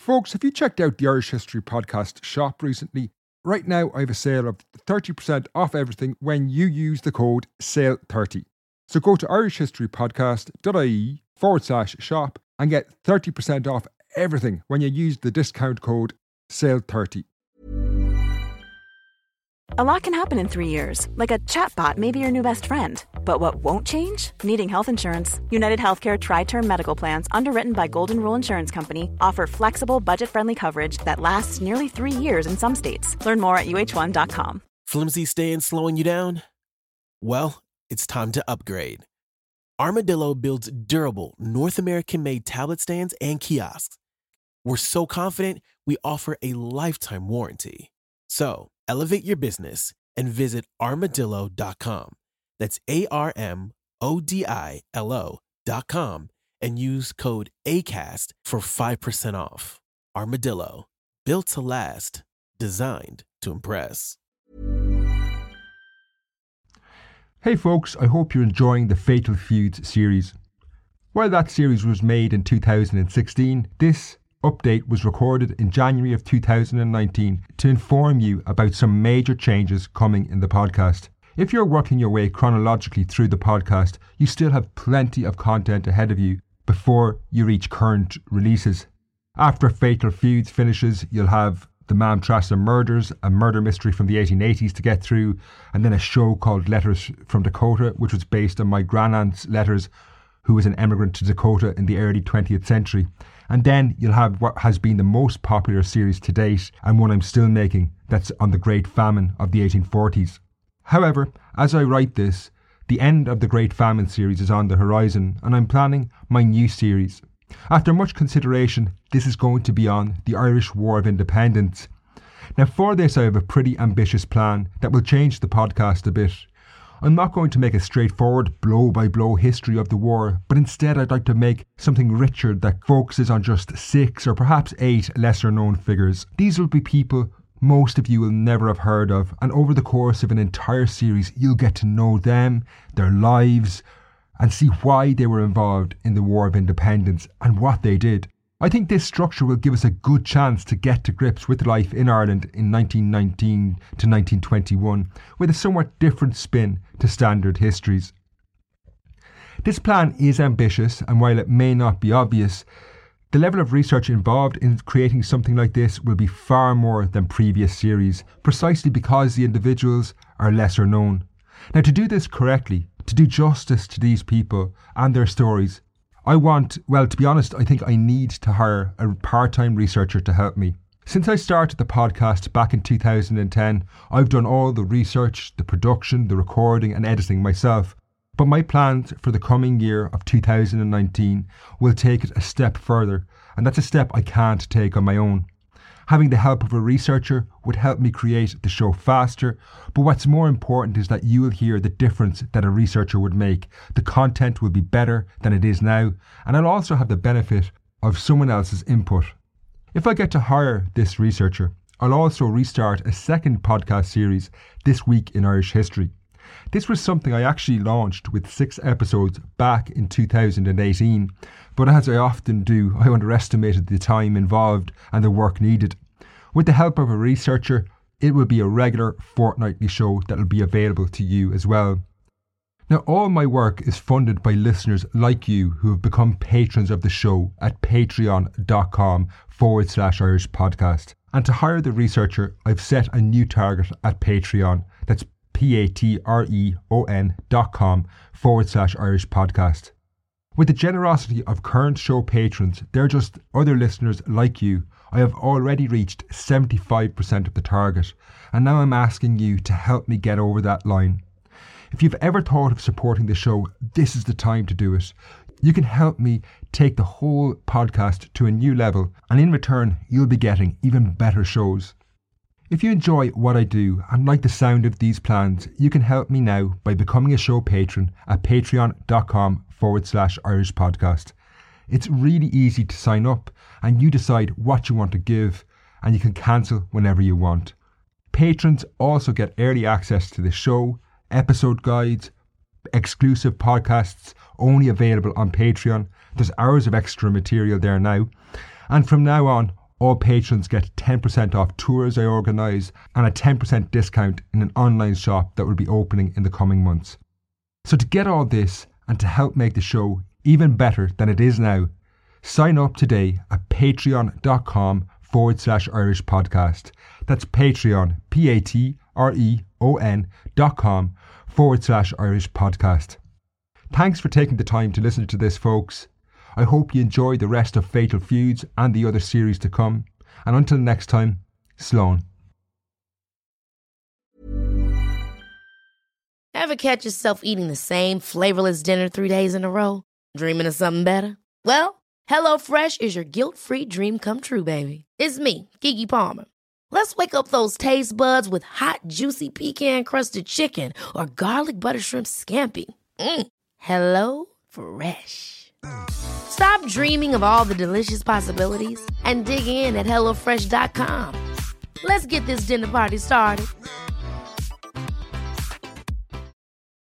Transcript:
Folks, have you checked out the Irish History Podcast shop recently? Right now, I have a sale of 30% off everything when you use the code SALE30. So go to irishhistorypodcast.ie/shop and get 30% off everything when you use the discount code SALE30. A lot can happen in 3 years, like a chatbot may be your new best friend. But what won't change? Needing health insurance. United Healthcare Tri-Term Medical Plans, underwritten by Golden Rule Insurance Company, offer flexible, budget-friendly coverage that lasts nearly 3 years in some states. Learn more at uh1.com. Flimsy staying slowing you down? Well, it's time to upgrade. Armadillo builds durable, North American-made tablet stands and kiosks. We're so confident, we offer a lifetime warranty. So, elevate your business and visit armadillo.com. That's ARMODILO.com and use code ACAST for 5% off. Armadillo, built to last, designed to impress. Hey folks, I hope you're enjoying the Fatal Feuds series. While that series was made in 2016, this update was recorded in January of 2019 to inform you about some major changes coming in the podcast. If you're working your way chronologically through the podcast, you still have plenty of content ahead of you before you reach current releases. After Fatal Feuds finishes, you'll have the Mam Trassa Murders, a murder mystery from the 1880s to get through, and then a show called Letters from Dakota, which was based on my grandaunt's letters, who was an emigrant to Dakota in the early 20th century. And then you'll have what has been the most popular series to date, and one I'm still making, that's on the Great Famine of the 1840s. However, as I write this, the end of the Great Famine series is on the horizon, and I'm planning my new series. After much consideration, this is going to be on the Irish War of Independence. Now for this I have a pretty ambitious plan that will change the podcast a bit. I'm not going to make a straightforward blow-by-blow history of the war, but instead I'd like to make something richer that focuses on just 6 or perhaps 8 lesser-known figures. These will be people most of you will never have heard of, and over the course of an entire series you'll get to know them, their lives, and see why they were involved in the War of Independence and what they did. I think this structure will give us a good chance to get to grips with life in Ireland in 1919 to 1921 with a somewhat different spin to standard histories. This plan is ambitious, and while it may not be obvious, the level of research involved in creating something like this will be far more than previous series, precisely because the individuals are lesser known. Now, to do this correctly, to do justice to these people and their stories, to be honest, I think I need to hire a part-time researcher to help me. Since I started the podcast back in 2010, I've done all the research, the production, the recording and editing myself. But my plans for the coming year of 2019 will take it a step further, and that's a step I can't take on my own. Having the help of a researcher would help me create the show faster, but what's more important is that you will hear the difference that a researcher would make. The content will be better than it is now, and I'll also have the benefit of someone else's input. If I get to hire this researcher, I'll also restart a second podcast series, This Week in Irish History. This was something I actually launched with 6 episodes back in 2018, but as I often do, I underestimated the time involved and the work needed. With the help of a researcher, it will be a regular fortnightly show that will be available to you as well. Now, all my work is funded by listeners like you who have become patrons of the show at patreon.com/Irish podcast. And to hire the researcher, I've set a new target at Patreon. That's patreon.com/Irish podcast. With the generosity of current show patrons, they're just other listeners like you, I have already reached 75% of the target, and now I'm asking you to help me get over that line. If you've ever thought of supporting the show, this is the time to do it. You can help me take the whole podcast to a new level, and in return, you'll be getting even better shows. If you enjoy what I do and like the sound of these plans, you can help me now by becoming a show patron at patreon.com/Irish podcast. It's really easy to sign up, and you decide what you want to give, and you can cancel whenever you want. Patrons also get early access to the show, episode guides, exclusive podcasts only available on Patreon. There's hours of extra material there now. And from now on, all patrons get 10% off tours I organise and a 10% discount in an online shop that will be opening in the coming months. So to get all this and to help make the show even better than it is now, sign up today at patreon.com/Irish podcast. That's Patreon, patreon.com/Irish podcast. Thanks for taking the time to listen to this, folks. I hope you enjoy the rest of Fatal Feuds and the other series to come. And until next time, Sloan. Ever catch yourself eating the same flavorless dinner 3 days in a row? Dreaming of something better? Well, HelloFresh is your guilt-free dream come true, baby. It's me, Keke Palmer. Let's wake up those taste buds with hot, juicy pecan-crusted chicken or garlic butter shrimp scampi. Hello Fresh. Stop dreaming of all the delicious possibilities and dig in at HelloFresh.com. Let's get this dinner party started.